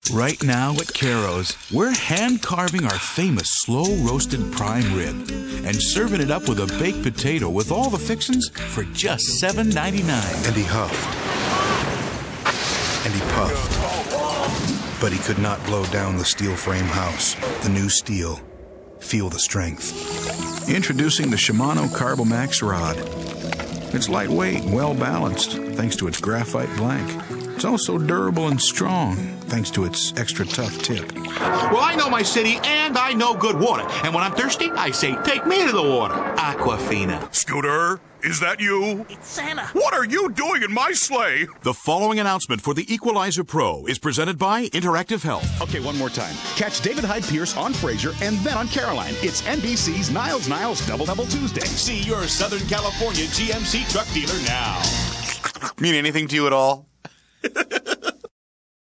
Right now at Caro's, we're hand-carving our famous slow-roasted prime rib and serving it up with a baked potato with all the fixings for just $7.99. And he huffed. And he puffed. But he could not blow down the steel frame house. The new steel. Feel the strength. Introducing the Shimano Carbomax rod. It's lightweight and well-balanced, thanks to its graphite blank. It's also durable and strong, thanks to its extra tough tip. Well, I know my city, and I know good water. And when I'm thirsty, I say, take me to the water. Aquafina. Scooter, is that you? It's Santa. What are you doing in my sleigh? The following announcement for the Equalizer Pro is presented by Interactive Health. Okay, one more time. Catch David Hyde Pierce on Frasier and then on Caroline. It's NBC's Niles Double Double Tuesday. See your Southern California GMC truck dealer now. Mean anything to you at all?